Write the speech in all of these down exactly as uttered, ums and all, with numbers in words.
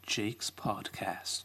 Jake's podcast.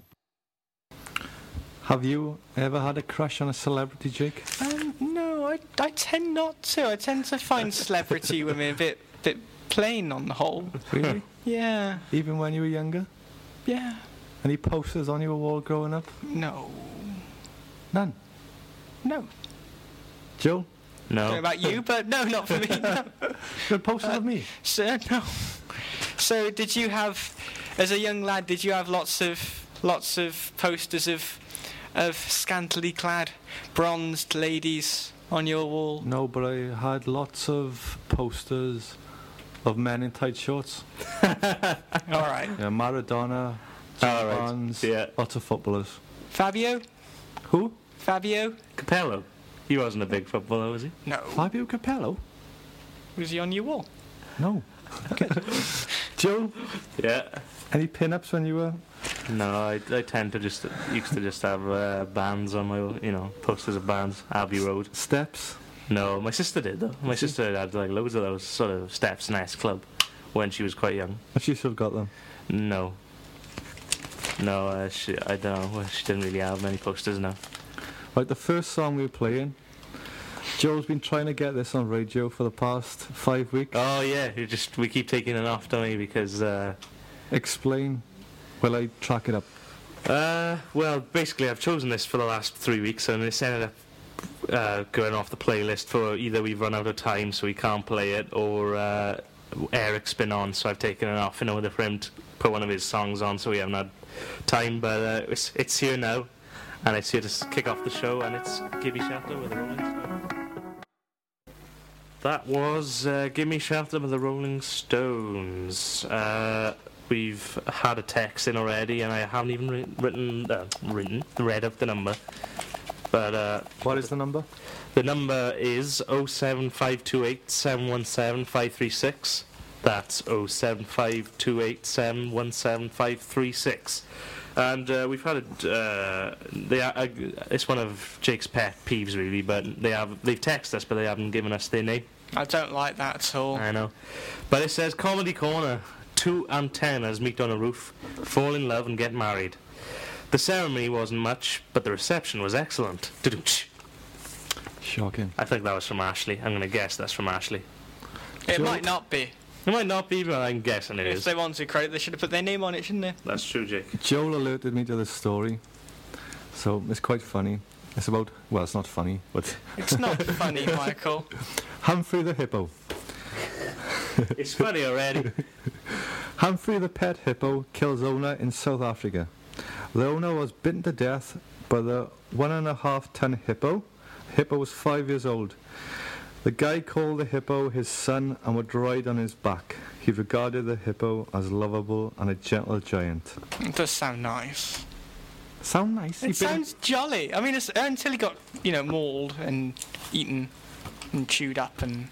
Have you ever had a crush on a celebrity, Jake? Um, no, I, I tend not to. I tend to find celebrity women a bit bit plain on the whole. Really? Yeah, Even when you were younger? yeah. Any posters on your wall growing up? No, None. no. Joe? I don't know No. about you, but no, not for me. No. Good posters Uh, of me. So, no. So, did you have, as a young lad, did you have lots of lots of posters of of scantily clad, bronzed ladies on your wall? No, but I had lots of posters of men in tight shorts. All right. Yeah, Maradona, All right. Barnes, Yeah. lots of footballers. Fabio? Who? Fabio? Capello. He wasn't a big footballer, was he? No. Fabio Capello? Was he on your wall? No. Joe? Yeah. Any pin-ups when you were... No, I, I tend to just used to just have uh, bands on my, you know, posters of bands. Abbey Road. Steps? No, my sister did though. My sister had like loads of those sort of Steps and S Club when she was quite young. Has she still got them? No. No, uh, she, I don't know. Well, she didn't really have many posters now. Right, the first song we were playing, Joe's been trying to get this on radio for the past five weeks. Oh yeah, you just we keep taking it off, don't we? Because uh, Explain. Will I track it up? uh, well, basically I've chosen this for the last three weeks, and it's ended up uh, going off the playlist for either we've run out of time so we can't play it, or uh, Eric's been on, so I've taken it off in order for him to put one of his songs on, so we haven't had time. But uh, it's it's here now, and it's here to s- kick off the show, and it's Gimme Shelter with the Rolling Stones. That was uh, Gimme Shelter with the Rolling Stones. Uh, we've had a text in already, and I haven't even wri- written, uh, written, read up the number. But uh, What is the number? the number is oh seven five two eight, seven one seven, five three six. That's oh seven five two eight, seven one seven, five three six. And uh, we've had a, uh, they are, uh, it's one of Jake's pet peeves really, but they have they've texted us, but they haven't given us their name. I don't like that at all. I know, but it says Comedy Corner. Two antennas meet on a roof, fall in love and get married. The ceremony wasn't much, but the reception was excellent. Tudum-tsh. Shocking. I think that was from Ashley. I'm going to guess that's from Ashley. It Joe- might not be. It might not be, but I'm guessing it If is. they wanted credit, they should have put their name on it, shouldn't they? That's true, Jake. Joel alerted me to this story, so it's quite funny. It's about, well, it's not funny, but It's not funny, Michael. Humphrey the hippo. It's funny already. Humphrey the pet hippo kills owner in South Africa. The owner was bitten to death by the one and a half ton hippo. Hippo was five years old. The guy called the hippo his son and would ride on his back. He regarded the hippo as lovable and a gentle giant. It does sound nice. Sound nice? It He bit- sounds jolly. I mean, it's, until he got, you know, mauled and eaten and chewed up and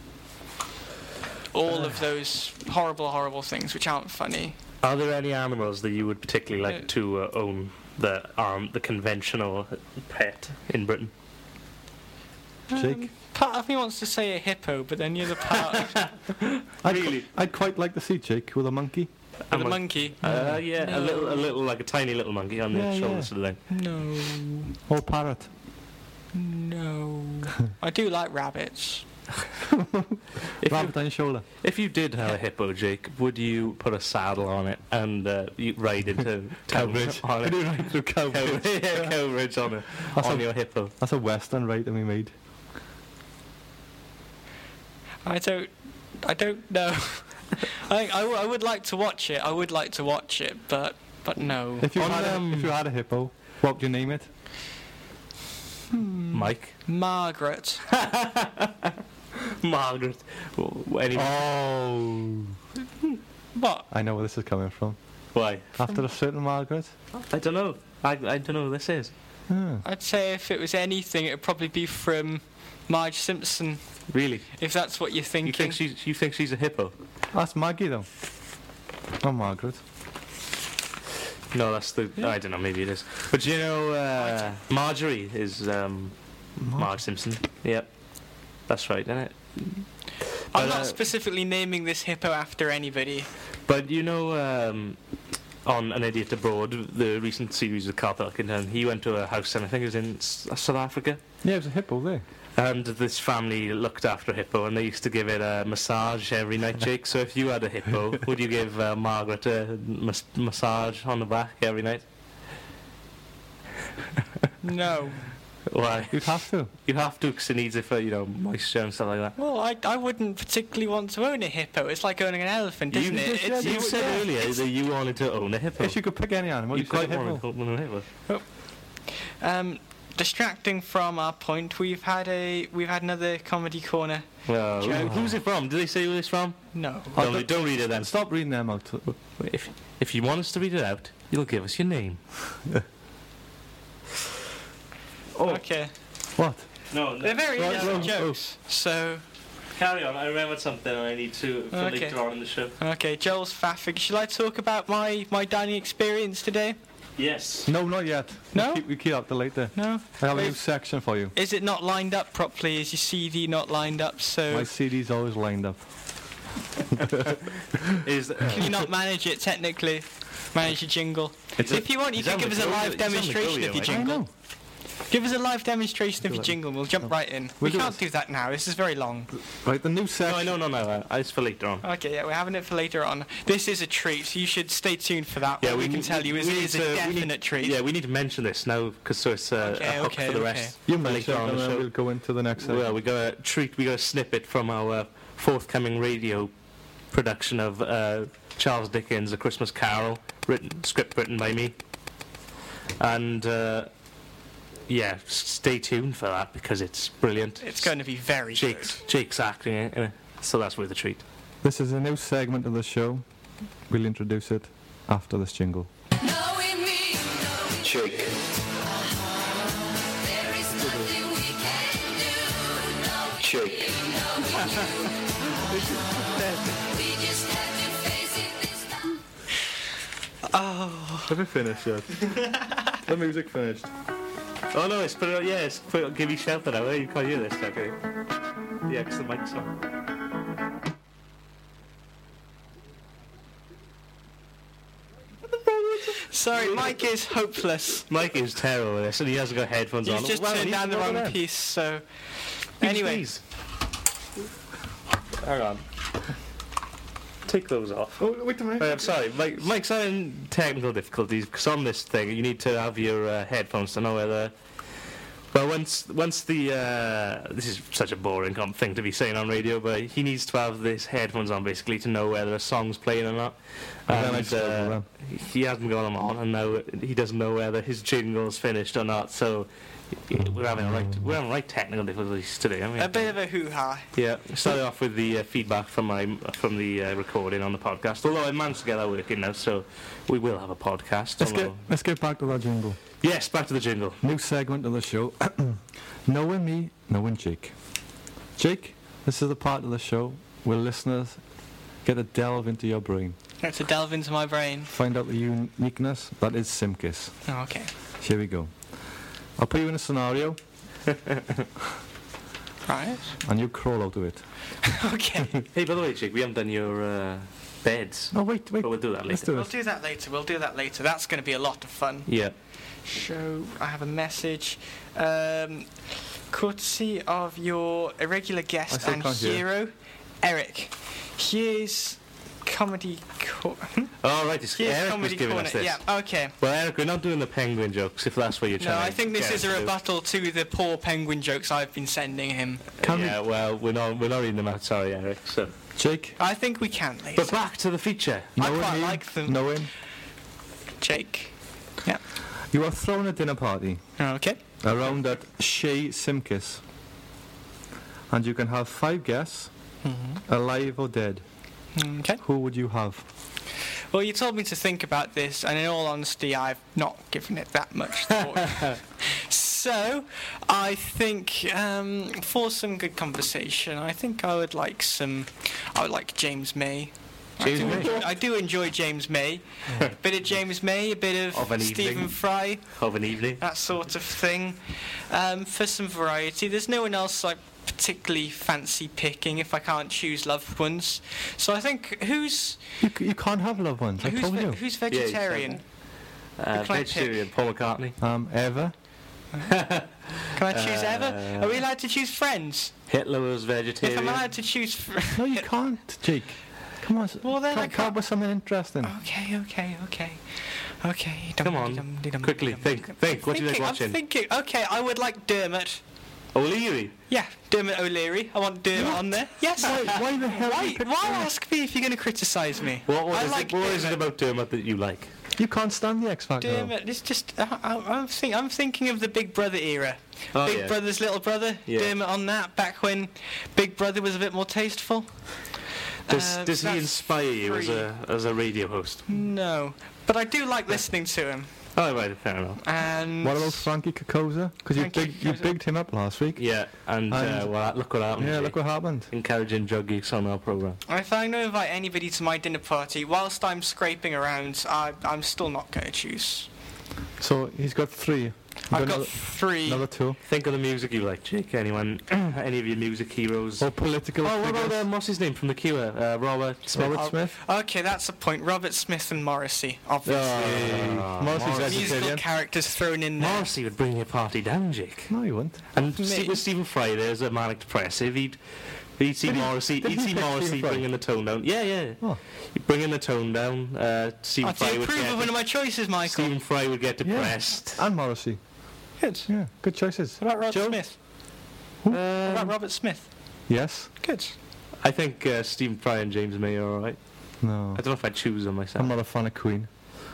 all of those horrible, horrible things which aren't funny. Are there any animals that you would particularly like Yeah. to uh, own the um, the conventional pet in Britain? Jake? Um, part of me wants to say a hippo, but then the other part I'd, really? I'd quite like to see Jake with a monkey. with I'm a a- monkey. Uh, yeah, a No. little, a little, like a tiny little monkey on the Yeah, shoulder yeah. sort of thing. No, Or parrot. no. I do like rabbits. If you, Rabbit on your shoulder. if you did have a hippo, Jake, would you put a saddle on it and uh, you ride into town Cowbridge. on I it? do right through Cowbridge. Cow- yeah, Cowbridge on it, That's on a- your hippo. That's a western right that we made. I don't. I don't know. I, think I, w- I would like to watch it. I would like to watch it, but but no. If you, On, had, um, a, if you had a hippo, what would you name it? Mike, Margaret. Margaret. W- Any, Oh. What? I know where this is coming from. Why? After a certain Margaret? I don't know. I, I don't know who this is. Hmm. I'd say if it was anything, it would probably be from Marge Simpson. Really? If that's what you're thinking. You think she's you think she's a hippo? That's Maggie, though. Not Margaret. No, that's the. I don't know. Maybe it is. But you know, uh, Marjorie is um, Marge Simpson. Yep, that's right, isn't it? I'm But, not uh, specifically naming this hippo after anybody. But you know, um, on An Idiot Abroad, the recent series with Carl Pilkington. He went to a house, and I think it was in S- South Africa. Yeah, it was a hippo there. And this family looked after a hippo, and they used to give it a massage every night, Jake. So if you had a hippo, would you give uh, Margaret a mas- massage on the back every night? No. Why? You'd have to. You have to, because it needs it for, you know, moisture and stuff like that. Well, I, I wouldn't particularly want to own a hippo. It's like owning an elephant, isn't you, it? just- yeah, It's, you You it's- said yeah. earlier that you wanted to own a hippo. If you could pick any animal, you you said quite a want hippo. to own a hippo. um, distracting from our point, we've had a we've had another comedy corner. Well, who- Joke. who's it from? Did they say who it's from? No. Oh, Don't, don't- don't read it then. Stop reading them out. If, if you want us to read it out, you'll give us your name. Oh, Okay. What? no, They're very Right, innocent well, jokes. So, Carry on. I remembered something and I need to for Okay. later on in the show. okay, Joel's faffing. Shall I talk about my, my dining experience today? Yes. No, not yet. No? We keep, we keep up to later. No? I have a new Is- section for you. Is it not lined up properly? Is your C D not lined up? So My C D's always lined up. Is can you not manage it technically? Manage your jingle. It's a- If you want, you it's can on give the us a go- live it's on the demonstration go, of your yeah, I jingle. know. Give us a live demonstration of your jingle. We'll jump right in. We We'll do can't it. do that now. This is very long. Right, the new No, section. no, no, no. Uh, it's for later on. Okay, yeah, we're having it for later on. This is a treat, so you should stay tuned for that. What we, can need- tell you is we it need is a to- we definite need- treat. Yeah, we need to mention this now because so it's uh, Okay, a hook okay, for the okay. rest. You for mentioned later it, on and the then show. we'll go into the next section. Well, we got a treat. We got a snippet from our uh, forthcoming radio production of uh, Charles Dickens' A Christmas Carol, written script written by me, and uh, yeah, s- stay tuned for that because it's brilliant. It's going to be very Jake's good. Jake's acting in it, so that's worth a treat. This is a new segment of the show. We'll introduce it after this jingle. Knowing me, Jake. there is nothing we can do. No, Jake. we just have to face it this time. Have we finished yet? The music finished. Oh no, it's put it. Yeah, it's put it, give me shelter now. eh? You can't hear this, okay? Yeah, 'cause the mic's on. Sorry, Mike is hopeless. Mike is terrible with this, and he hasn't got headphones You've on. just Well, turned he down the needs to wrong go piece, so... there. Anyway, Please. Hang on. Take those off. Oh, wait a minute. Uh, I'm sorry, Mike, Mike's having technical difficulties because on this thing you need to have your uh, headphones to know whether. Well, once once the uh, this is such a boring com- thing to be saying on radio, but he needs to have this headphones on basically to know whether a song's playing or not. And then I And struggle uh, then. he hasn't got them on, and now he doesn't know whether his jingle's finished or not. So we're having a right we're having right technical difficulties today. I mean, a bit of a hoo-ha. yeah, we started off with the uh, feedback from my from the uh, recording on the podcast. Although I managed to get that working now, so we will have a podcast. Let's get, although- let's get back to that jingle. Yes, back to the jingle. New segment of the show. Knowing me, knowing Jake. Jake, this is the part of the show where listeners get to delve into your brain. Let's delve into my brain. Find out the uniqueness that is Simkiss. Oh, okay. Here we go. I'll put you in a scenario Right. and you crawl out of it. Okay. Hey, by the way, Jake, we haven't done your uh, beds. Oh, wait, wait. But we'll do that Let's later. do We'll it. do that later. We'll do that later. That's going to be a lot of fun. Yeah. Show. I have a message. Um, courtesy of your irregular I guest still and can't hear. hero, Eric. Here's comedy. Co- hmm? Oh, right, it's Here's Eric was comedy giving corner. us this. Yeah. Okay. Well, Eric, we're not doing the penguin jokes, if that's what you're trying No, to I think this get is a us to. rebuttal to the poor penguin jokes I've been sending him. Can we- yeah, well, we're not, we're not reading them out, sorry, Eric. So. Jake, I think we can later. But back to the feature. I knowing quite me, like them. knowing Jake. Yeah. you are throwing a dinner party Okay. around at Shea Simkiss, and you can have five guests, alive or dead. Okay. Who would you have? Well, you told me to think about this, and in all honesty, I've not given it that much thought. So, I think um, for some good conversation, I think I would like some. I would like James May. James I do, May? enjoy, I do enjoy James May. A bit of James May, a bit of, Of an Stephen evening. Fry, Of an evening. that sort of thing. Um, for some variety, there's no one else I particularly fancy picking if I can't choose loved ones. So I think who's You, c- you can't have loved ones. I who's, told ve- you. who's Yeah, you said vegetarian? Uh, Can I pick? vegetarian, Paul McCartney. Um, Eva. Can I choose Uh, ever? Are we allowed to choose friends? Hitler was If vegetarian. I'm allowed to choose friends. No, you can't, Jake. Come on. s- Well, then I come, come can't- up with something interesting. Okay, okay, okay. Okay. Come on, dum, dum, dum, quickly, dum, think, dum. think, what do you like Thinking, watching? I'm thinking, okay, I would like Dermot. O'Leary. Yeah, Dermot O'Leary. I want Dermot on there. Yes. Why, why the hell? Why, you pick why Dermot? ask me if you're going to criticise me? What, what, I is, like it, what is it Dermot. about Dermot that you like? You can't stand the X Factor. though. Dermot, it's just I, I, I'm, think, I'm thinking of the Big Brother era. Oh, Big yeah. Brother's little brother. Yeah. Dermot on that. Back when Big Brother was a bit more tasteful. Does, Uh, does he that's inspire you as three. a as a radio host? No, but I do like listening to him. Oh, right, fair enough. And What about Frankie Kokoza? Because you Frankie big, you Kokoza. bigged him up last week. Yeah, and, uh, And- well, look what happened. Yeah, Jake. look what happened. Encouraging drug use on our programme. if I'm going to invite anybody to my dinner party, whilst I'm scraping around, I, I'm still not going to choose. So he's got three. You've I've got another, three. another two. Think of the music you like, Jake. Anyone, any of your music heroes? Or political Oh, what figures. about um, what's his name from The Cure? Uh, Robert Smith. Robert Oh, Smith. Okay, that's a point. Robert Smith and Morrissey, obviously. Oh, Morrissey's Morrissey. Musical vegetarian. characters thrown in there. Morrissey would bring your party down, Jake. No, he wouldn't. And Me. Stephen, Stephen Fry there's a manic depressive. He'd he'd see Did he- Morrissey. did He'd he see pick Morrissey Stephen Fry? bringing the tone down. Yeah, yeah. Oh. He'd bringing the tone down. Uh, Stephen Oh, do Fry you would approve of one get. of my choices, Michael? Stephen Fry would get Yeah. depressed. And Morrissey. Good. Yeah, good choices. What about Robert Joe? Smith? What about Um, Robert Smith? Yes. Good. I think uh, Stephen Fry and James May are alright. No. I don't know if I'd choose them myself. I'm not a fan of Queen.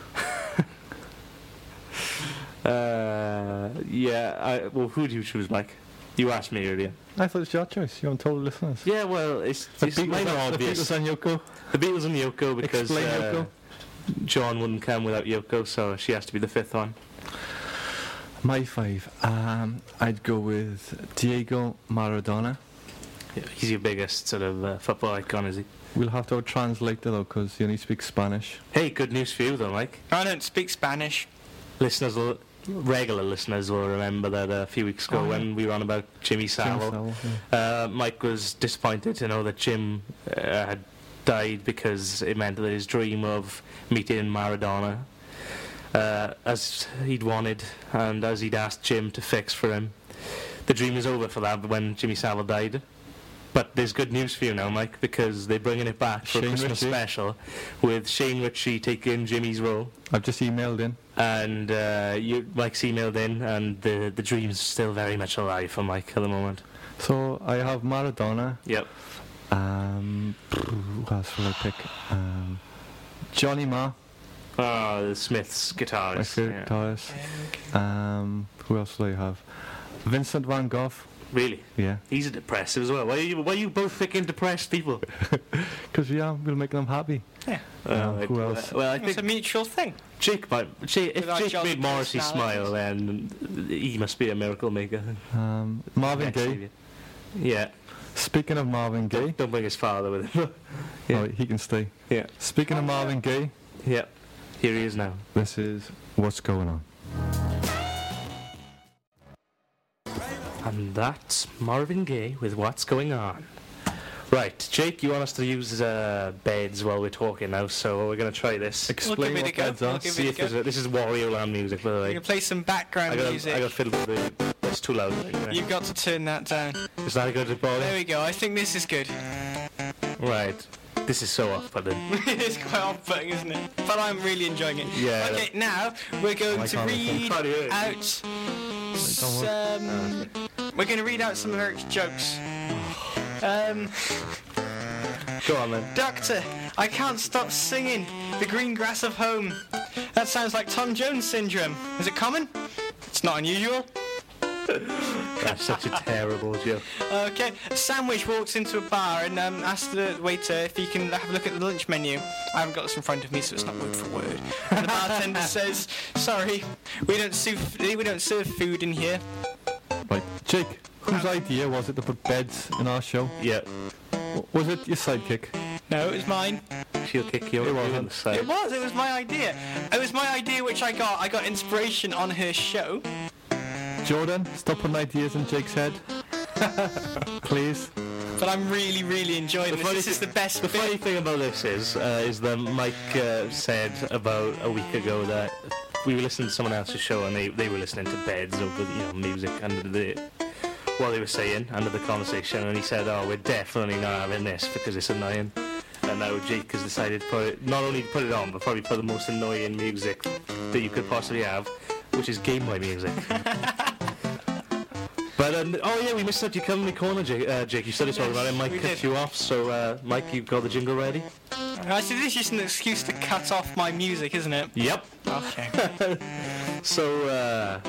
Uh, yeah. I, well, who do you choose, Mike? You asked me earlier. I thought it was your choice. You haven't told the listeners. Yeah, well, it's, The it's mine are the obvious. Beatles and Yoko. The Beatles and Yoko because Explain uh, Yoko. John wouldn't come without Yoko, so she has to be the fifth one. My five. Um, I'd go with Diego Maradona. Yeah, he's your biggest sort of uh, football icon, is he? We'll have to have a translator though, because he only speaks Spanish. Hey, good news for you though, Mike. I don't speak Spanish. Listeners, will, regular listeners will remember that a few weeks ago Oh, yeah. when we were on about Jimmy Jim Savile, Savile, yeah. uh, Mike was disappointed to know that Jim uh, had died because it meant that his dream of meeting Maradona, uh, as he'd wanted and as he'd asked Jim to fix for him, the dream was over for that when Jimmy Savile died. But there's good news for you now, Mike, because they're bringing it back for a Shane Christmas Ritchie. special with Shane Ritchie taking Jimmy's role. I've just emailed in. And uh, you, Mike's emailed in, and the the dream's still very much alive for Mike at the moment. So I have Maradona. Yep. Um, who else will I pick? Um, Johnny Marr, Oh, the Smiths my guitarist. favourite yeah. guitarist. Um, who else will I have? Vincent Van Gogh. Really? Yeah, He's a depressive as well. Why are you, why are you both picking depressed people? because yeah, we'll make them happy. Yeah. Um, right. who else? Well, I It's a think mutual thing. Jake might... Jake, if With our Jake jolly made Morrissey personalities. smile, then he must be a miracle maker. Um, Marvin Next Gaye. to you. Yeah. Speaking of Marvin Gaye, Don't, don't bring his father with him. Yeah. oh, he can stay. Yeah. Speaking of Marvin Gaye, Yeah. Here he is now. this is What's Going On. And that's Marvin Gaye with What's Going On. Right, Jake, you want us to use uh, beds while we're talking now, so we're going to try this. Explain give it what a go. beds are. We'll give See it a if there's go. a, this is Wario Land music, by the We're way. going to play some background I got, music. I got fiddle with the... It's too loud. Right? You've got to turn that down. Is that a good There ball? we go. I think this is good. Right. This is so off-putting. It's quite off-putting, isn't it? But I'm really enjoying it. Yeah. Okay, now we're going I to can't read Can't hear it. out some... We're going to read out some of Eric's jokes. Um, Go on, then. Doctor, I can't stop singing The Green Grass of Home. That sounds like Tom Jones syndrome. Is it common? It's not unusual. That's such a terrible joke. Okay, Sandwich walks into a bar and um, asks the waiter if he can have a look at the lunch menu. I haven't got this in front of me, so it's not word for word. And the bartender says, "Sorry, we don't serve we don't serve food in here." Right, Jake, whose idea was it to put beds in our show? Yeah. W- Was it your sidekick? No, it was mine. She'll kick you It over wasn't. on the side. It was. It was my idea. It was my idea, which I got. I got inspiration on her show. Jordan, stop putting ideas in Jake's head. Please. But I'm really, really enjoying this. funny This is thi- the best The bit. funny thing about this is, uh, is that Mike uh, said about a week ago that we were listening to someone else's show and they, they were listening to beds over, you know, music under the what they were saying under the conversation, and he said, "Oh, we're definitely not having this because it's annoying." And now Jake has decided to put it, not only put it on, but probably put the most annoying music that you could possibly have, which is Game Boy music. But, um, oh yeah, we missed out your Culinary Corner, Jake. Uh, Jake, you started talking about it, Mike we cut did. you off, so uh, Mike, you've got the jingle ready? Actually, this is just an excuse to cut off my music, isn't it? Yep. Okay. So, uh,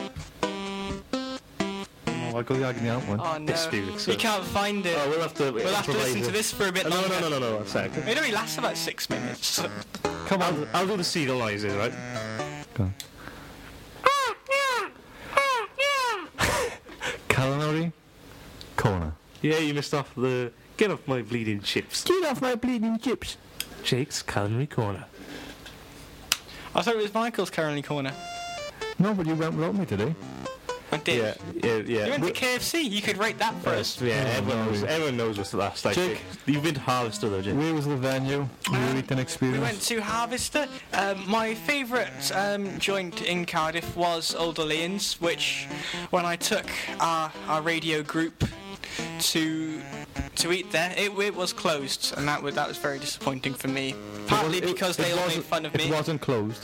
Oh, I got the agony out one. Oh no, This music, so- we can't find it. oh, we'll have to We'll have to improvise listen to it. this for a bit No, longer. no, no, no, no, no, a sec. It only lasts about six minutes. Come on. I'll, I'll do the seagull noises, right? Go on. Culinary Corner. Yeah, you missed off the get off my bleeding chips. Get off my bleeding chips. Jake's Culinary Corner. I thought it was Michael's currently corner. No, but you went without me today. I did. Yeah, yeah, yeah. You went to We- K F C. You could rate that for us. First, yeah, Oh, everyone no. knows. Everyone knows what's that's like. Jake. Jake. You've been to Harvester though, Jake. Where was the venue? Your eating We experience? went to Harvester. Um, my favourite um, joint in Cardiff was Old Orleans, which, when I took our, our radio group to to eat there, it, it was closed, and that was that was very disappointing for me. Partly It- because it they all made wasn't- fun of It me. wasn't closed.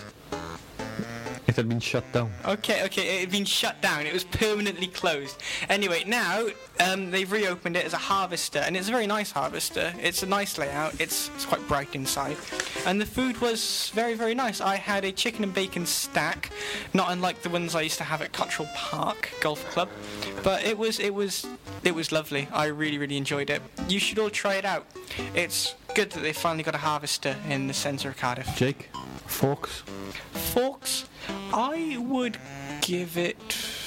It had been shut down. Okay, okay, it had been shut down. It was permanently closed. Anyway, now um, they've reopened it as a Harvester, and it's a very nice Harvester. It's a nice layout. It's, it's quite bright inside, and the food was very, very nice. I had a chicken and bacon stack, not unlike the ones I used to have at Cottrell Park Golf Club, but it was it was it was lovely. I really, really enjoyed it. You should all try it out. It's good that they finally got a Harvester in the centre of Cardiff. Jake, forks. Forks, I would give it.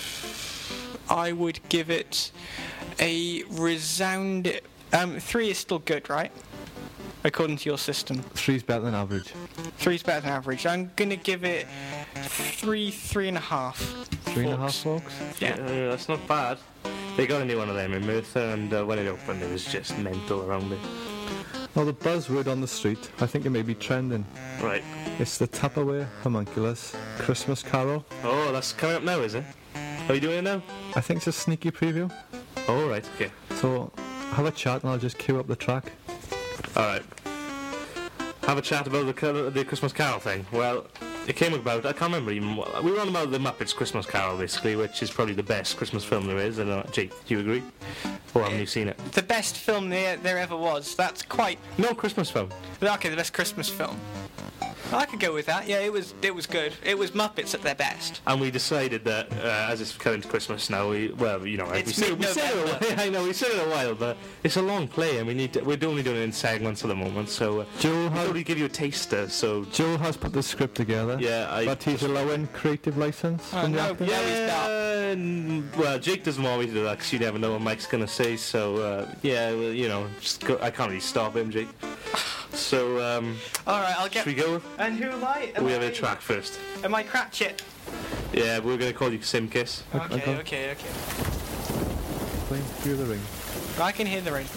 I would give it a resound. Um, three is still good, right? According to your system, Three's better than average. three's better than average. I'm gonna give it three, three and a half. Three and a half forks. forks. Yeah. Uh, that's not bad. They got a new one of them in Merthyr, and uh, when it opened, it was just mental around it. Now the buzzword on the street, I think it may be trending. Right. It's the Tupperware Homunculus Christmas Carol. Oh, that's coming up now, is it? Are you doing it now? I think it's a sneaky preview. Oh, right. Okay. So have a chat and I'll just cue up the track. All right. Have a chat about the col- the Christmas Carol thing. Well, it came about. I can't remember even. What, we were on about the Muppets Christmas Carol, basically, which is probably the best Christmas film there is. And uh, Jake, do you agree? Or haven't you seen it? The best film there there ever was. That's quite. No Christmas film. Okay, the best Christmas film. I could go with that. Yeah, it was it was good. It was Muppets at their best. And we decided that uh, as it's coming to Christmas now, we well, you know, like we It's said, we said it. A, mid-November. I know we said it a while, but it's a long play, and we need to, we're only doing it in segments at the moment. So uh, Joe we has, thought we'd give you a taster. So Joe has put the script together. yeah, I. But he's allowing creative license Oh, from the no, actors. yeah. he's not. Yeah, n- well, Jake doesn't want me to do that because you never know what Mike's gonna say. So uh, yeah, well, you know, just go, I can't really stop him, Jake. So um, All right, I'll get. should we go? And who am I? Am We have I- a track first. Am I Cratchit? Yeah, we're gonna call you Simkiss. Okay, okay. okay, okay. Playing through the ring. I can hear the rain.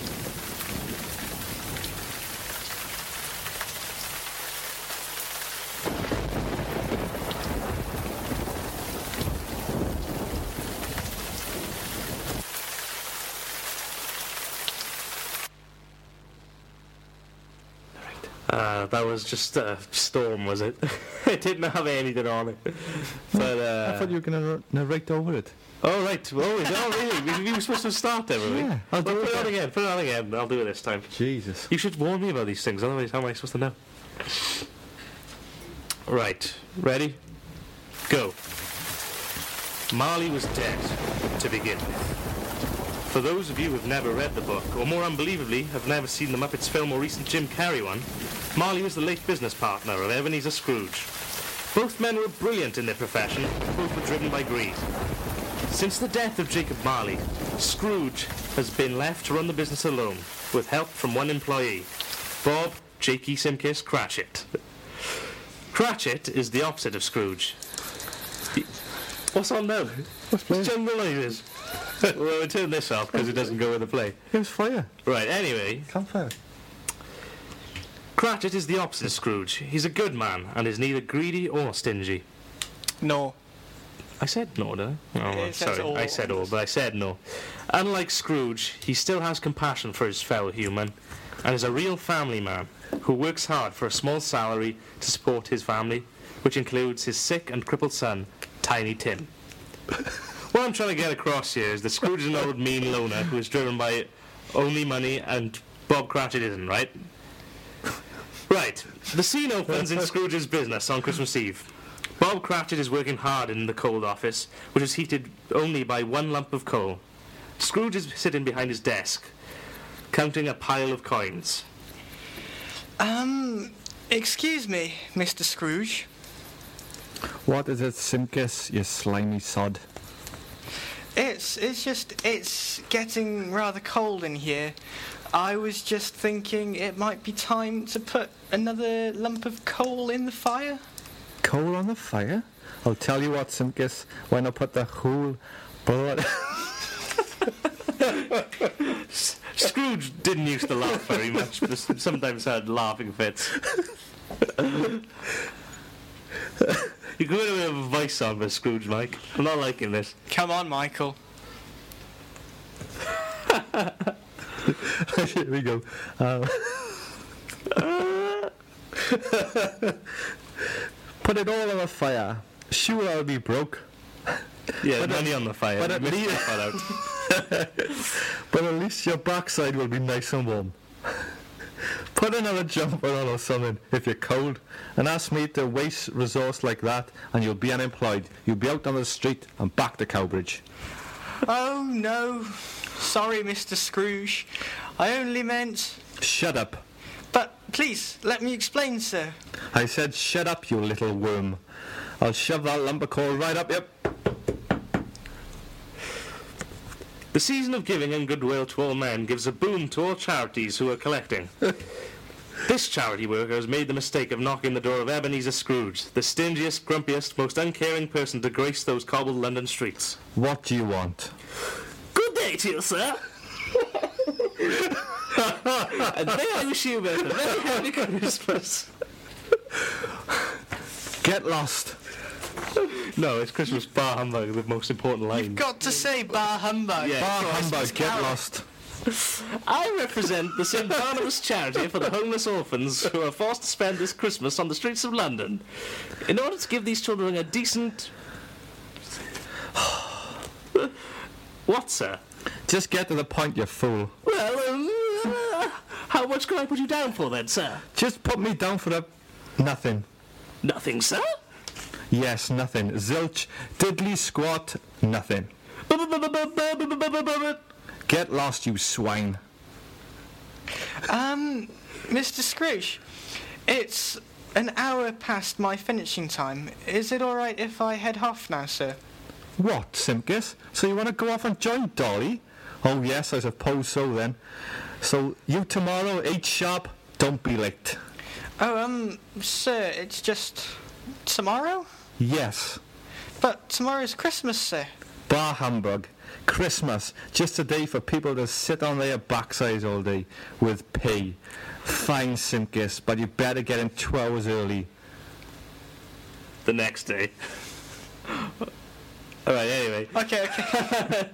Uh, that was just a storm, was it? It didn't have anything on it. But uh, I thought you were going to narrate over it. oh right, oh, is it? Oh really? We, we were supposed to start there, were we? Yeah, I'll Well, do put it it on then. again. Put it on again. I'll do it this time. Jesus. You should warn me about these things, otherwise how am I supposed to know? Right, ready? Go. Marley was dead, to begin with. For those of you who've never read the book, or more unbelievably, have never seen the Muppets film or recent Jim Carrey one, Marley was the late business partner of Ebenezer Scrooge. Both men were brilliant in their profession, both were driven by greed. Since the death of Jacob Marley, Scrooge has been left to run the business alone, with help from one employee, Bob Jakey Simkiss Cratchit. Cratchit is the opposite of Scrooge. He- What's on now? What's playing? Jungle noises. Well, we'll turn this off because it doesn't go with the play. It was fire. Right, anyway, Campfire. Cratchit is the opposite of Scrooge. He's a good man and is neither greedy or stingy. No. I said no, did I? Oh, It says sorry, all. I said all, but I said no. Unlike Scrooge, he still has compassion for his fellow human and is a real family man who works hard for a small salary to support his family, which includes his sick and crippled son, Tiny Tim. What I'm trying to get across here is that Scrooge is an old mean loner who is driven by only money, and Bob Cratchit isn't, right? Right. The scene opens in Scrooge's business on Christmas Eve. Bob Cratchit is working hard in the cold office, which is heated only by one lump of coal. Scrooge is sitting behind his desk, counting a pile of coins. Um, excuse me, Mister Scrooge. What is it, Simkus, you slimy sod? It's it's just it's getting rather cold in here. I was just thinking it might be time to put another lump of coal in the fire. Coal on the fire? I'll tell you what, Simkus, when I put the whole blood... Scrooge didn't used to laugh very much, but sometimes had laughing fits. You could put a bit of a voice on with Scrooge, Mike. I'm not liking this. Come on, Michael. Here we go. Um, put it all on the fire. Sure, I'll be broke. Yeah, But money at- on the fire. but at Missed least- that out. But at least your backside will be nice and warm. Put another jumper on or something if you're cold, and ask me to waste resource like that, and you'll be unemployed. You'll be out on the street and back to Cowbridge. Oh no, sorry, Mister Scrooge. I only meant. Shut up. But please let me explain, sir. I said shut up, you little worm. I'll shove that lump of coal right up your... The season of giving and goodwill to all men gives a boon to all charities who are collecting. This charity worker has made the mistake of knocking the door of Ebenezer Scrooge, the stingiest, grumpiest, most uncaring person to grace those cobbled London streets. What do you want? Good day to you, sir. And may I wish you both a very happy Christmas. Get lost. No, it's Christmas bar humbug, the most important line. Got to say bar humbug. Yeah. Bar of course, humbug, it's get Carol. lost. I represent the Saint Barnabas charity for the homeless orphans who are forced to spend this Christmas on the streets of London. In order to give these children a decent... What, sir? Just get to the point, you fool. Well, um, uh, how much can I put you down for then, sir? Just put me down for a... nothing. Nothing, sir? Yes, nothing. Zilch, diddly squat, nothing. Get lost, you swine. Um, Mister Scrooge, it's an hour past my finishing time. Is it all right if I head off now, sir? What, Simkus? So you want to go off and join Dolly? Oh yes, I suppose so then. So you tomorrow, eight sharp, don't be late. Oh, um, sir, it's just tomorrow? Yes. But tomorrow's Christmas, sir. Bar humbug. Christmas. Just a day for people to sit on their backsides all day with pay. Fine, Simkus, but you better get in two hours early. The next day. Alright, anyway. Okay, okay.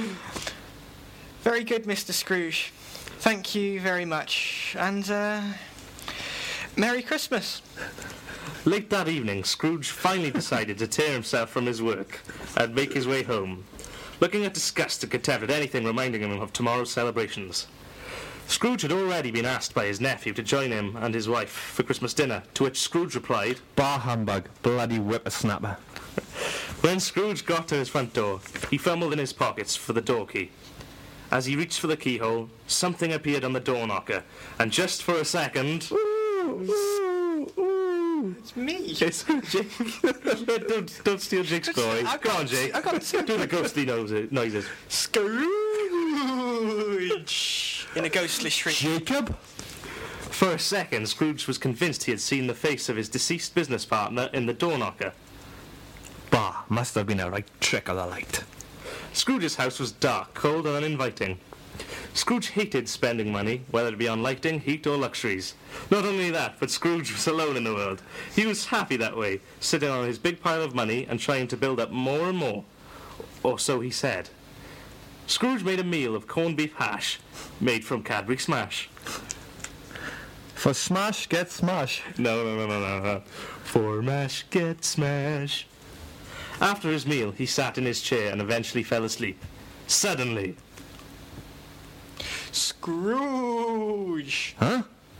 Very good, Mister Scrooge. Thank you very much. And, uh, Merry Christmas. Late that evening, Scrooge finally decided to tear himself from his work and make his way home, looking at disgust and contempt at anything reminding him of tomorrow's celebrations. Scrooge had already been asked by his nephew to join him and his wife for Christmas dinner, to which Scrooge replied, Bar humbug. Bloody whippersnapper. When Scrooge got to his front door, he fumbled in his pockets for the door key. As he reached for the keyhole, something appeared on the door knocker, and just for a second... It's me. It's Jake. don't, don't steal Jake's glory. I Go on, can't- Jake. I can't see- Do the ghostly nose- noises. Scrooge. In a ghostly shriek. Jacob? For a second, Scrooge was convinced he had seen the face of his deceased business partner in the door knocker. Bah, must have been a right trick of the light. Scrooge's house was dark, cold, and uninviting. Scrooge hated spending money, whether it be on lighting, heat, or luxuries. Not only that, but Scrooge was alone in the world. He was happy that way, sitting on his big pile of money and trying to build up more and more. Or so he said. Scrooge made a meal of corned beef hash, made from Cadbury Smash. For smash, get smash. No, no, no, no, no, no. For mash, get smash. After his meal, he sat in his chair and eventually fell asleep. Suddenly. Scrooge. Huh?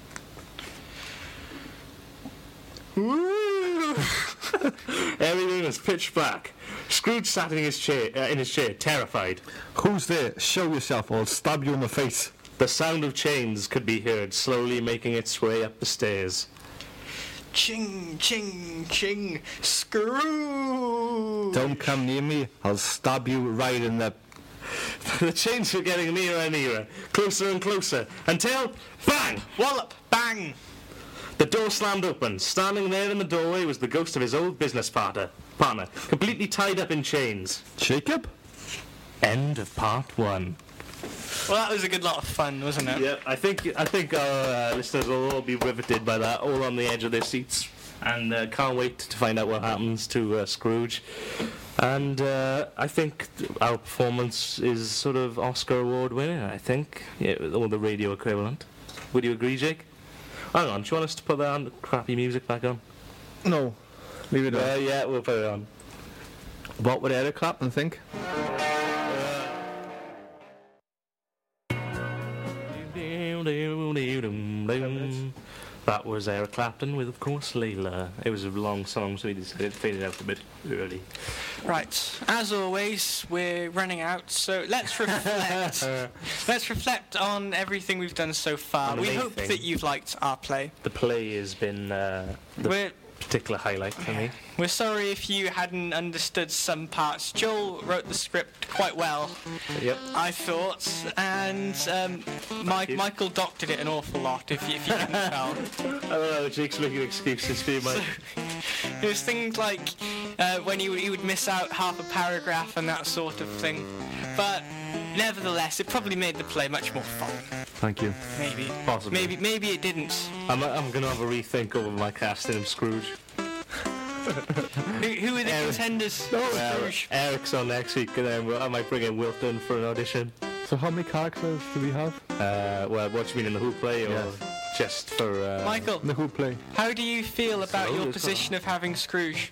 Woo! Everything was pitch black. Scrooge sat in his chair, uh, in his chair, terrified. Who's there? Show yourself or I'll stab you in the face. The sound of chains could be heard slowly making its way up the stairs. Ching, ching, ching. Scrooge. Don't come near me. I'll stab you right in the... The chains were getting nearer and nearer, closer and closer, until, bang! Wallop. Bang. The door slammed open. Standing there in the doorway was the ghost of his old business partner, partner, completely tied up in chains. Jacob? End of part one. Well, that was a good lot of fun, wasn't it? Yeah, I think I think our uh, listeners will all be riveted by that, all on the edge of their seats, and uh, can't wait to find out what happens to uh, Scrooge. And uh, I think our performance is sort of Oscar award winning. I think, yeah, or the radio equivalent. Would you agree, Jake? Hang on, do you want us to put that crappy music back on? No. Leave it Uh, on. yeah, we'll put it on. What would Eric Clapton think? That was Eric Clapton with, of course, Layla. It was a long song, so we decided to fade it out a bit early. Right. As always, we're running out, so let's reflect. let's reflect on everything we've done so far. On the We main hope thing. that you've liked our play. The play has been uh, the We're particular highlight for me. we're sorry if you hadn't understood some parts. Joel wrote the script quite well, Yep. I thought, and um, Mike, you. Michael doctored it an awful lot. If you, if you couldn't tell. I don't know, Jake's making excuses for you, Mike. It was things like uh, when he, would- he would miss out half a paragraph and that sort of thing. But nevertheless, it probably made the play much more fun. Thank you. Maybe. Possibly. Maybe maybe it didn't. I'm, I'm going to have a rethink over my casting of Scrooge. Who, who are the contenders? Well, Scrooge. Eric's on next week, and then I might bring in Wilton for an audition. So how many characters do we have? Uh, well, what do you mean in the Who play, or Yes. just for... Uh, Michael, The Who play? how do you feel about Slow your as position of having Scrooge?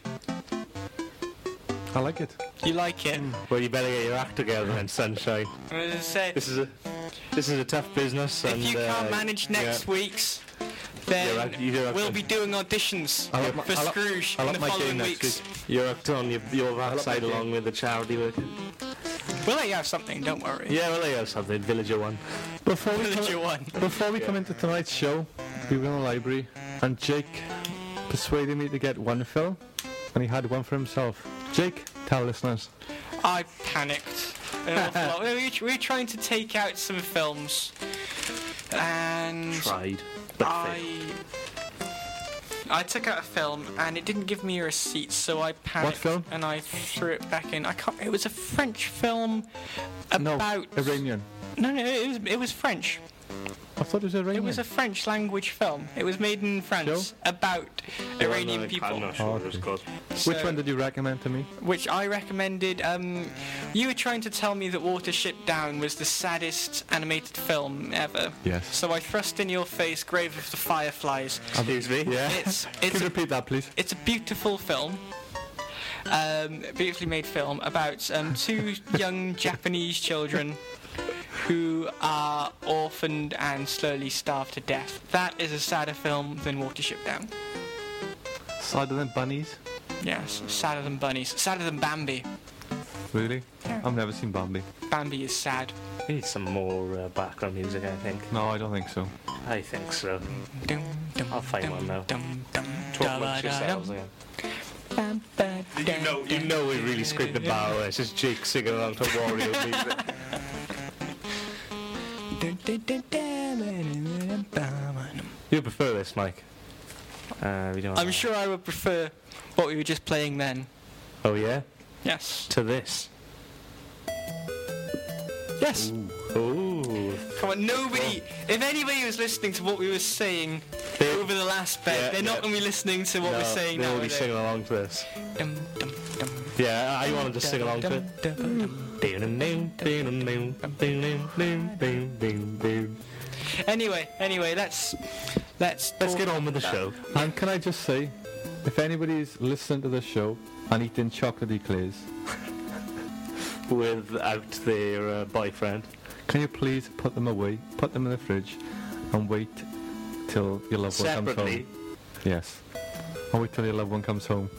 I like it. You like it? Well, you better get your act together then, sunshine. As I said, This is a this is a tough business, if and you can't uh, manage next yeah. week's, then You're right, you're right. we'll be doing auditions I'll up my- for I'll up- Scrooge I'll in up the my game following next weeks. You're up on your, your up my side game. along with the charity work. We'll let you have something, don't worry. Yeah, well, they have something. Villager one. Before we, Villager come, one. before we come into tonight's show, we were in the library and Jake persuaded me to get one film and he had one for himself. Jake, tell listeners. I panicked an awful lot. We were, we were trying to take out some films, and Tried. But I failed. I took out a film and it didn't give me a receipt, so I panicked film? and I threw it back in. I can't. It was a French film about No, Iranian. No, no, it was it was French. I thought it was Iranian. It was a French language film. It was made in France Sure. about Iranian I'm people. not sure Oh, what it's okay. called. Which So- one did you recommend to me? Which I recommended. Um, you were trying to tell me that Watership Down was the saddest animated film ever. Yes. So I thrust in your face Grave of the Fireflies. Excuse me? Yeah. It's Can it's you a, repeat that, please? it's a beautiful film. Um, a beautifully made film about um, two young Japanese children who are orphaned and slowly starved to death. That is a sadder film than Watership Down. Sadder than bunnies? Yes, sadder than bunnies. Sadder than Bambi. Really? Yeah. I've never seen Bambi. Bambi is sad. We need some more uh, background music, I think. No, I don't think so. I think so. Dum, dum, I'll find dum, one now. dum, dum, Talk da, amongst da, da, yourselves dum. again. Bam, ba, You dum, know, you dum. know we really scraped the bar. It's just Jake singing along to Wario music. Dun, dun, dun, dun, dum. You prefer this, Mike? Uh, we don't. I'm sure I would prefer what we were just playing then. Oh yeah, Yes. to this. Yes. Ooh. Come on, nobody. If anybody was listening to what we were saying They- over the last bit, Yeah, they're not yeah. going to be listening to what No, we're saying they'll now. be are they? singing along to this. Dum, dum, dum, Yeah, I want to just sing along to it. dum, dum, dum. Anyway, anyway, let's let's Let's talk- get on with the show. And can I just say, if anybody's listening to the show and eating chocolate eclairs, Without their uh, boyfriend. can you please put them away, put them in the fridge, and wait till your loved one comes Separately. home? Yes. And wait till your loved one comes home.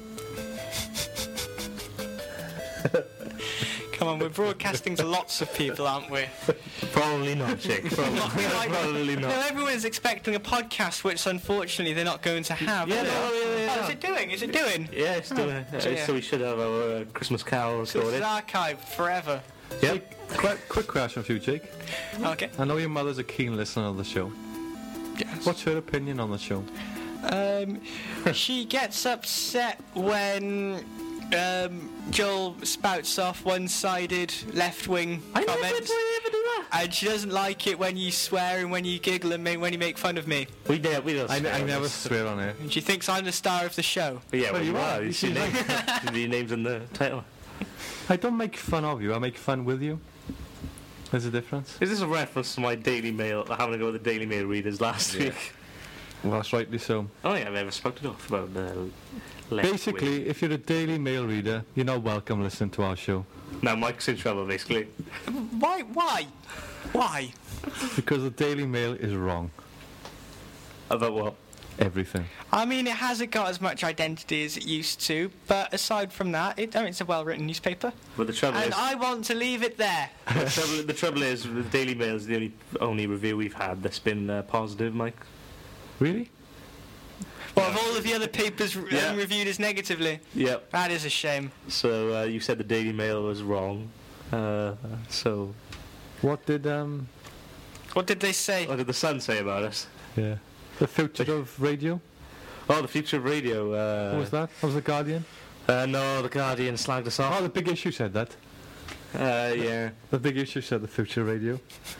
Come on, we're broadcasting to lots of people, aren't we? Probably not, Jake. Probably, We might- probably No, not. everyone is expecting a podcast, which unfortunately they're not going to have. Yeah, are they? no, yeah, yeah, Oh, yeah. is it doing? Is it doing? Yeah, it's doing it. So, Uh, yeah. So we should have our uh, Christmas carol So this is recorded. archived forever. Yep. Quick, quick question for you, Jake. Okay. I know your mother's a keen listener of the show. Yes. What's her opinion on the show? Um, she gets upset when um, Joel spouts off one-sided left-wing comments, ever do that. and she doesn't like it when you swear and when you giggle and make, when you make fun of me. We did. We don't. I, swear I on never this. swear on it. And she thinks I'm the star of the show. But yeah, well, Well, you you are. are. You see You your name. Your name's in the title. I don't make fun of you, I make fun with you. There's a difference. Is this a reference to my Daily Mail, having to go with the Daily Mail readers last Yeah. week? Well, that's rightly so. I don't think I've ever spoken off about the left Basically, wing. if you're a Daily Mail reader, you're not welcome listening to our show. Now Mike's in trouble, basically. Why? Why? Why? Because the Daily Mail is wrong. About what? Everything. I mean, it hasn't got as much identity as it used to, but aside from that, it, I mean, it's a well-written newspaper, But the trouble and is, I want to leave it there. the trouble, the trouble is, the Daily Mail is the only only review we've had that's been uh, positive, Mike. Really? Well, of all of the other papers um, Yeah. reviewed as negatively, Yep. that is a shame. So uh, you said the Daily Mail was wrong. Uh, so What did, um... What did they say? what did the Sun say about us? Yeah. The future of radio? Oh, the future of radio. Uh, What was that? That was The Guardian? Uh, no, the Guardian slagged us Oh, off. the Big Issue said that. Uh, yeah. The Big Issue said the future of radio.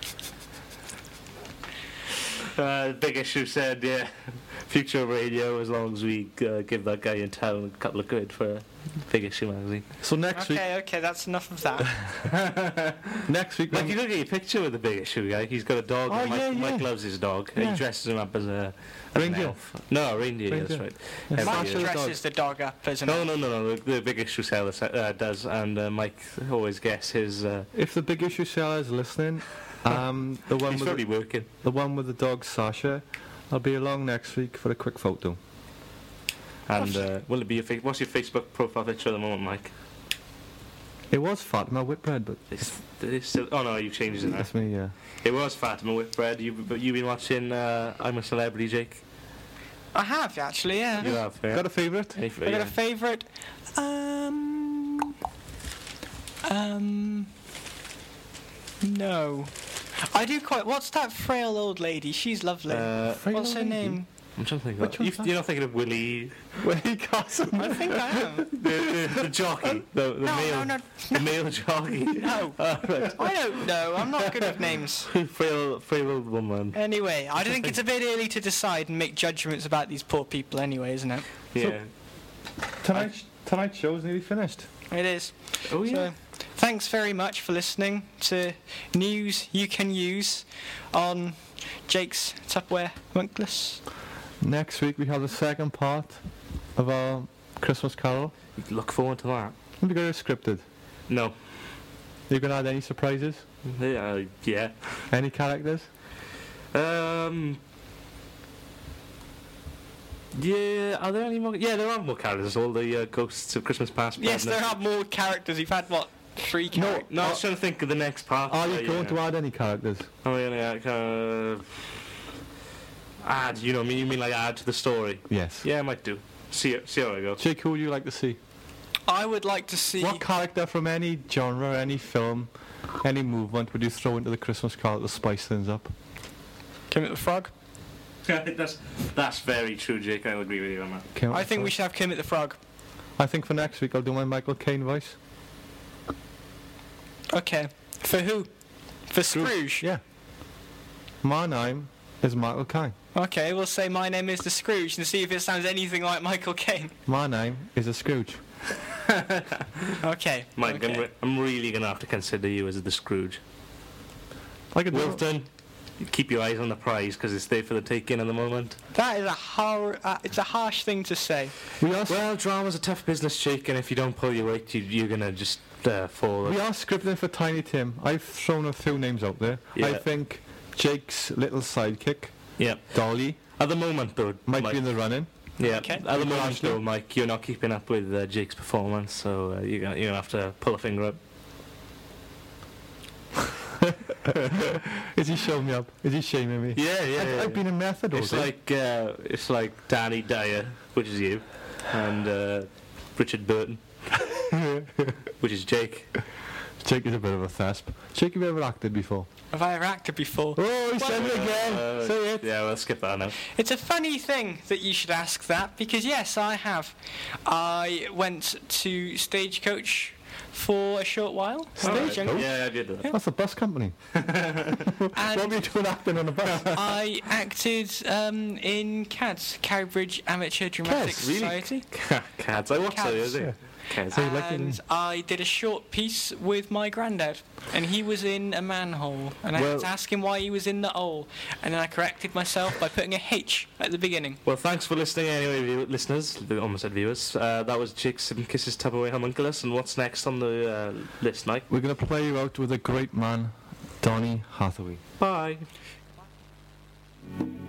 Uh, the Big Issue said, yeah, future of radio as long as we uh, give that guy in town a couple of quid for Big Issue magazine. So next Okay, okay, that's enough of that. week... Next week... Like, you look at your picture with the Big Issue guy, he's got a dog, Oh, and Mike, yeah, yeah. Mike loves his dog, and Yeah. he dresses him up as a... as an Reindeer. elf. No, a reindeer, Reindeer. that's right. Yeah. Every Mike Sasha year. the dresses the dog up as an No, no, no, no, the, the Big Issue seller uh, does, and uh, Mike always gets his... Uh, If the Big Issue seller is listening, um, the one he's with probably the, working. the one with the dog Sasha, I'll be along next week for a quick photo. And uh, will it be your fa- what's your Facebook profile picture at the moment, Mike? It was Fatima Whitbread, but It's, it's still, oh no, you've changed it now. that's me, yeah. It was Fatima Whitbread. You, but you been watching uh, I'm a Celebrity, Jake? I have actually, yeah. You have, yeah. Got a favourite? Any f- I got yeah. a favourite. Um. Um. No. I do quite. What's that frail old lady? She's lovely. Uh, Frail What's her lady? name? I'm trying to think. Which Of, you, one's that? you're not thinking of Willie, Willie Carson. I think I am. the, the, the jockey, the, the No, male, no, no, the male jockey. no. Oh, right. I don't know. I'm not good with names. frail, frail old woman. Anyway, I think it's a bit early to decide and make judgments about these poor people anyway, isn't it? Yeah. Tonight's, tonight's show's nearly finished. It is. Oh yeah. So, thanks very much for listening to news you can use on Jake's Tupperware Monkless. Next week we have the second part of our Christmas Carol. Look forward to that. Have you got it scripted? No. You gonna add any surprises? Yeah. Yeah. Any characters? Um. Yeah, are there any more? Yeah, there are more characters. All the uh, ghosts of Christmas past. Yes, present. there are more characters. You've had, what, three characters? No, I was trying to think of the next part. Are you Uh, going yeah. to add any characters? Oh yeah, yeah. Uh, add, you know, I mean, you mean like add to the story? Yes. Yeah, I might do. See, see how I go. Jake, who would you like to see? I would like to see... What character from any genre, any film, any movement would you throw into the Christmas Carol to spice things up? Kermit the Frog? that's that's very true, Jake. I'll agree with you on that. Kermit I the think we Frog? should have Kermit the Frog. I think for next week I'll do my Michael Caine voice. Okay. For who? For Scrooge? Yeah. My name is Michael Caine. Okay, we'll say my name is the Scrooge and see if it sounds anything like Michael Caine. My name is a Scrooge. Okay. Mike, okay. I'm, re- I'm really going to have to consider you as the Scrooge. I could do it. Wilton, keep your eyes on the prize because it's there for the taking at the moment. That is a hor- uh, it's a harsh thing to say. We are, Well, drama's a tough business, Jake, and if you don't pull your weight, you, you're going to just uh, fall. we are scripting for Tiny Tim. I've thrown a few names out there. I Yeah. think Jake's little sidekick, Yeah. Dolly, At the moment, though, might Mike, be in the running. yeah. Okay. At the moment, International. though, Mike, you're not keeping up with uh, Jake's performance, so uh, you're going you're gonna have to pull a finger up. Is he showing me up? Is he shaming me? Yeah, yeah. I've, I've been in method all It's day. like uh, it's like Danny Dyer, which is you, and uh, Richard Burton, which is Jake. Jake is a bit of a thesp. Jake, have you ever acted before? Have I ever acted before? Oh, he said it again. Uh, Say it. Yeah, we'll skip that now. It's a funny thing that you should ask that because yes, I have. I went to Stagecoach for a short while. Stagecoach? Yeah, I did that. That's a bus company. What were And you doing acting on a bus? I acted um, in C A D S, Cowbridge Amateur Dramatic Caz, really? Society. Cats, I watched Cats. it, is Yeah. it? Cats. So you like it, And didn't I did a short piece with my granddad, and he was in a manhole, and I had Well- to ask him why he was in the hole, and then I corrected myself by putting a H at the beginning. Well, thanks for listening anyway, view- listeners. Almost said viewers. Uh, that was Jake Simkiss's Tupperware Homunculus, and what's next on the uh, list, Mike? We're going to play you out with a great man, Donny Hathaway. Bye.